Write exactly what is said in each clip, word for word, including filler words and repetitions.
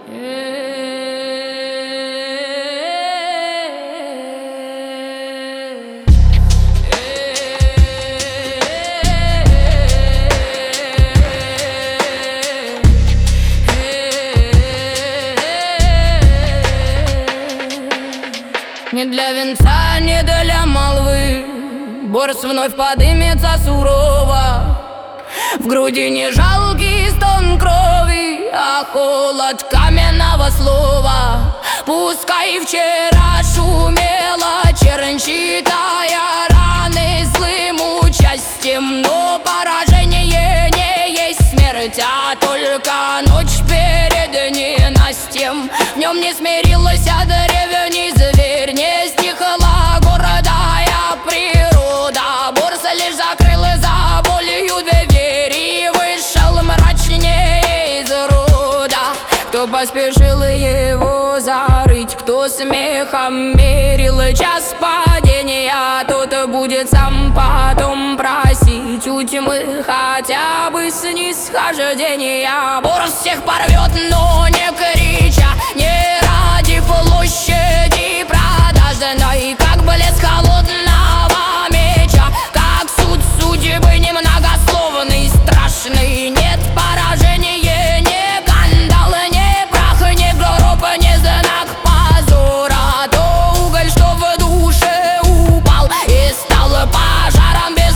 Не для венца, не для молвы Борс вновь подымется сурово. В груди не жалкий стон крови, а холод каменного слова. Пускай вчера шумела чернь, считая раны злым участием, но поражение не есть смерть, а только ночь перед ненастьем. В нем не смирилась древний зверь, не стихла городая природа. Борс лишь закрыл за болью дверь и вышел мрачнее из рода. Кто поспешил его зарыть, кто смехом мерил час падения, тот будет сам потом просить у тьмы хотя бы снисхождения. Борс всех порвет, но не крича, не ради площади продажной, как блеск холодного меча, как суд судьбы немногословный, страшный. Нет поражения, не кандал, не прах, не гроб, не знак позора. То уголь, что в душе упал и стал пожаром без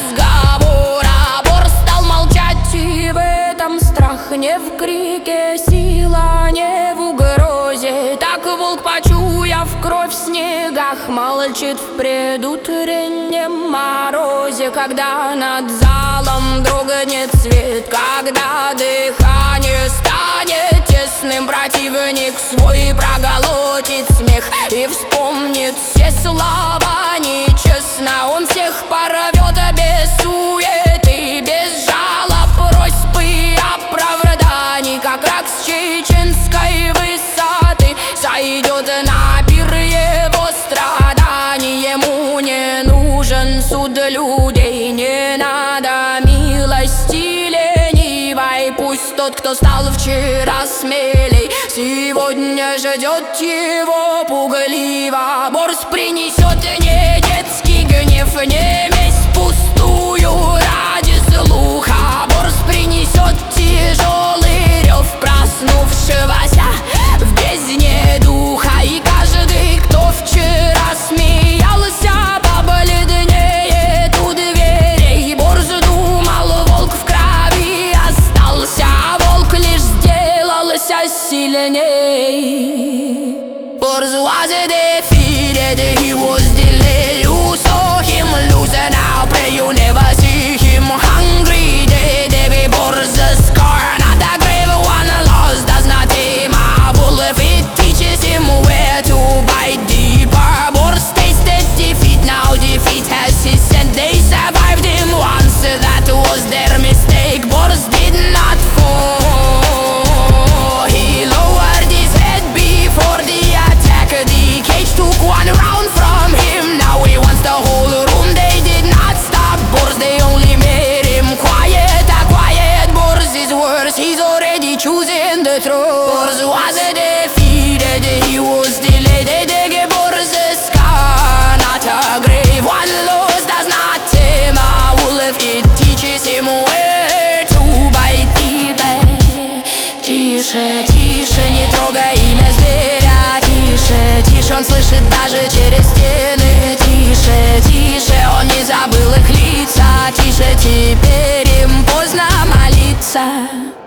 разговора. Борс стал молчать, и в этом страх не в крике, сила не в угрозе. Так волк, почуяв кровь в снегах, молчит в предутреннем морозе. Когда над залом дрогнет свет, когда дыхание станет тесным, противник свой проглотит смех и вспомнит все слова нечестно. Он всех порвет без суеты, без жалоб, просьб и оправданий, как рак с чеченской высоты сойдет на пир его страданий. Ему не нужен суд людей, не надо милости ленивой. Пусть тот, кто стал вчера смелей, сегодня ждет его пугливо. Борс принесет не детский гнев, не месть пустую ради слуха. Борс принесет тяжелый рев проснувшегося в бездне духа. И каждый, кто вчера смеялся, побледнеет у дверей. Борс думал, волк в крови остался, а волк лишь сделался сильней. Борс was defeated, he was delayed. You saw him lose and now pray you never see him hungry. Dead, every Bor's scar, not a grave one lost does not tame a wolf. It teaches him where to bite deeper. Bor's tasted defeat, now defeat has his scent. They survived him once, that was their mistake. Bor's did not fall, he lowered his head before the attack. The cage took one round from him, now he wants the whole room. They did not stop Bor's, they only made him quiet. A quiet Bor's is worse, he's already choosing the throne. Bor's was defeated, he was delayed. They dig Bor's scar, not a grave. One loss does not tame a wolf, it teaches him where to bite deeper. Тише, тише, не трогай имя зверя. Тише, тише, он слышит даже через стены. Тише, тише, он не забыл их лица. Тише, теперь им поздно молиться.